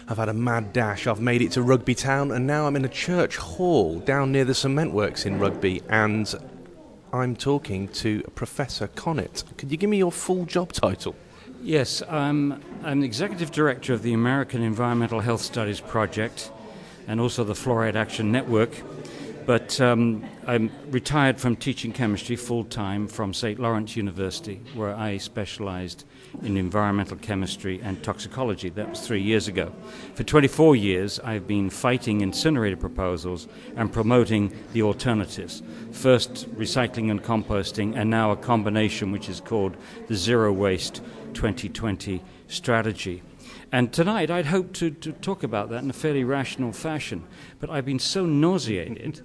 I've had a mad dash. I've made it to Rugby Town, and now I'm in a church hall down near the cement works in Rugby, and I'm talking to Professor Connett. Could you give me your full job title? Yes, I'm the Executive Director of the American Environmental Health Studies Project and also the Fluoride Action Network. But I'm retired from teaching chemistry full-time from St. Lawrence University, where I specialized in environmental chemistry and toxicology. That was 3 years ago. For 24 years, I've been fighting incinerator proposals and promoting the alternatives. First, recycling and composting, and now a combination which is called the Zero Waste 2020 strategy. And tonight I'd hoped to talk about that in a fairly rational fashion, but I've been so nauseated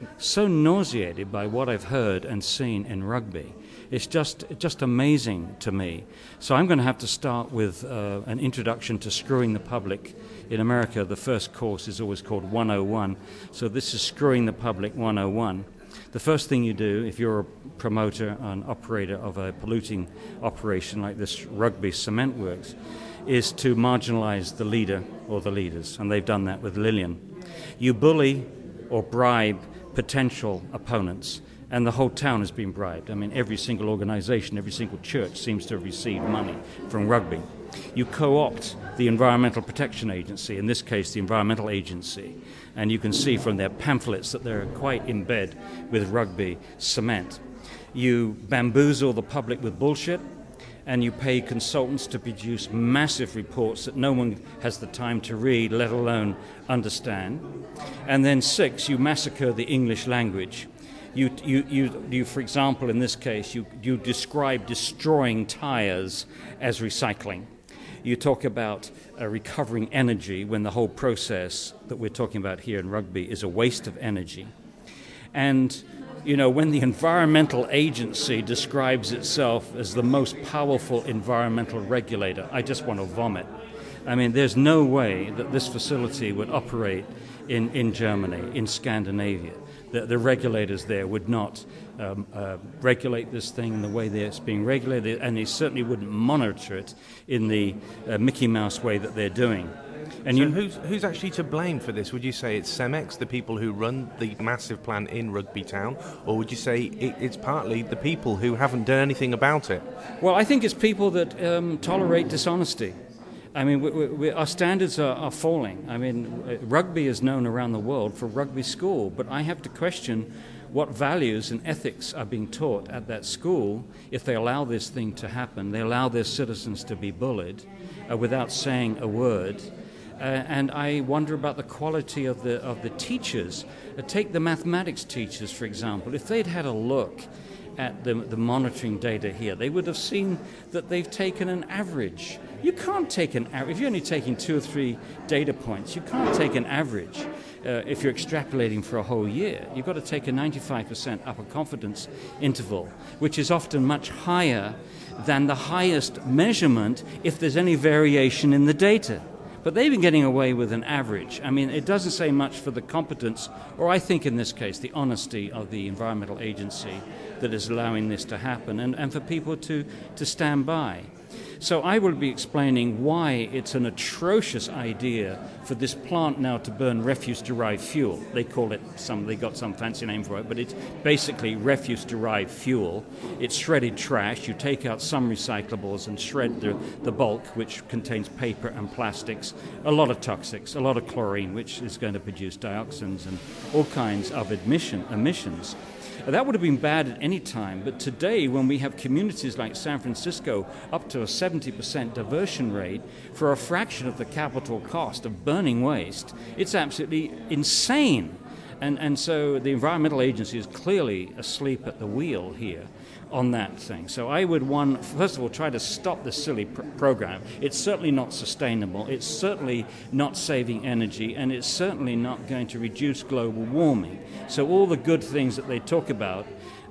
by what I've heard and seen in Rugby. It's just amazing to me. So I'm going to have to start with an introduction to screwing the public. In America, the first course is always called 101, so this is Screwing the Public 101. The first thing you do, if you're a promoter and operator of a polluting operation like this Rugby Cement Works, is to marginalize the leader or the leaders, and they've done that with Lilian. You bully or bribe potential opponents, and the whole town has been bribed. I mean, every single organization, every single church seems to have received money from Rugby. You co-opt the Environmental Protection Agency, in this case the Environmental Agency, and you can see from their pamphlets that they're quite in bed with Rugby Cement. You bamboozle the public with bullshit, and you pay consultants to produce massive reports that no one has the time to read, let alone understand. And then 6, you massacre the English language. You, for example, in this case, you describe destroying tires as recycling. You talk about recovering energy when the whole process that we're talking about here in Rugby is a waste of energy. And you know, when the environmental agency describes itself as the most powerful environmental regulator, I just want to vomit. I mean, there's no way that this facility would operate in Germany, in Scandinavia. The regulators there would not regulate this thing in the way that it's being regulated, and they certainly wouldn't monitor it in the Mickey Mouse way that they're doing. And so who's actually to blame for this? Would you say it's Cemex, the people who run the massive plant in Rugby Town, or would you say it's partly the people who haven't done anything about it? Well, I think it's people that tolerate dishonesty. I mean, our standards are falling. I mean, rugby is known around the world for rugby school, but I have to question what values and ethics are being taught at that school if they allow this thing to happen. They allow their citizens to be bullied without saying a word. And I wonder about the quality of the teachers. Take the mathematics teachers, for example. If they'd had a look at the monitoring data here, they would have seen that they've taken an average. You can't take an average. If you're only taking 2 or 3 data points, you can't take an average if you're extrapolating for a whole year. You've got to take a 95% upper confidence interval, which is often much higher than the highest measurement if there's any variation in the data. But they've been getting away with an average. I mean, it doesn't say much for the competence, or I think in this case, the honesty of the environmental agency that is allowing this to happen, and for people to stand by. So I will be explaining why it's an atrocious idea for this plant now to burn refuse-derived fuel. They call it they got some fancy name for it, but it's basically refuse-derived fuel. It's shredded trash. You take out some recyclables and shred the bulk, which contains paper and plastics, a lot of toxics, a lot of chlorine, which is going to produce dioxins and all kinds of emissions. That would have been bad at any time, but today when we have communities like San Francisco up to a 70% diversion rate for a fraction of the capital cost of burning waste, it's absolutely insane. And so the environmental agency is clearly asleep at the wheel here on that thing. So I would, first of all, try to stop this silly program. It's certainly not sustainable. It's certainly not saving energy, and it's certainly not going to reduce global warming. So all the good things that they talk about,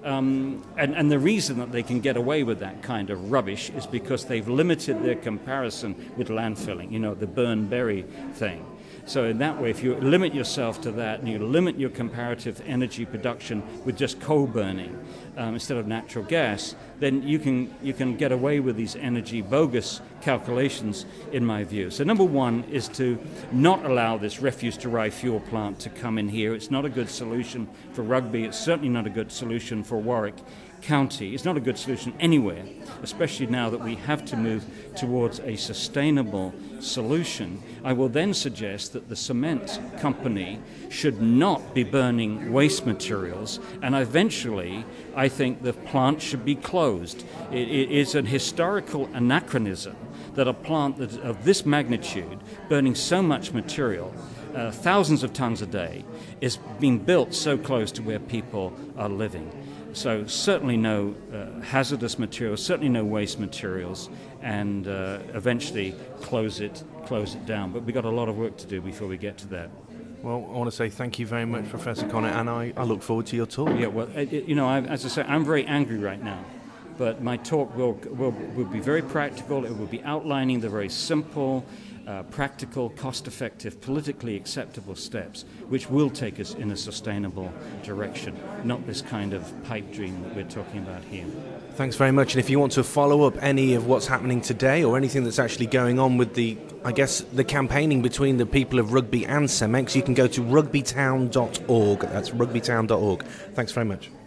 and the reason that they can get away with that kind of rubbish is because they've limited their comparison with landfilling, the burn-bury thing. So in that way, if you limit yourself to that and you limit your comparative energy production with just coal burning instead of natural gas, then you can get away with these energy bogus calculations, in my view. So number one is to not allow this refuse-derived fuel plant to come in here. It's not a good solution for Rugby. It's certainly not a good solution for Warwick County. It's not a good solution anywhere, especially now that we have to move towards a sustainable solution. I will then suggest that the cement company should not be burning waste materials, and eventually I think the plant should be closed. It is an historical anachronism that a plant of this magnitude, burning so much material, thousands of tons a day, is being built so close to where people are living. So certainly no hazardous materials, certainly no waste materials, and eventually close it down. But we've got a lot of work to do before we get to that. Well, I want to say thank you very much, Professor Connett, and I look forward to your talk. Yeah, well, as I say, I'm very angry right now. But my talk will be very practical. It will be outlining the very simple, practical, cost-effective, politically acceptable steps which will take us in a sustainable direction, not this kind of pipe dream that we're talking about here. Thanks very much. And if you want to follow up any of what's happening today or anything that's actually going on with the campaigning between the people of Rugby and CEMEX, you can go to rugbytown.org. That's rugbytown.org. Thanks very much.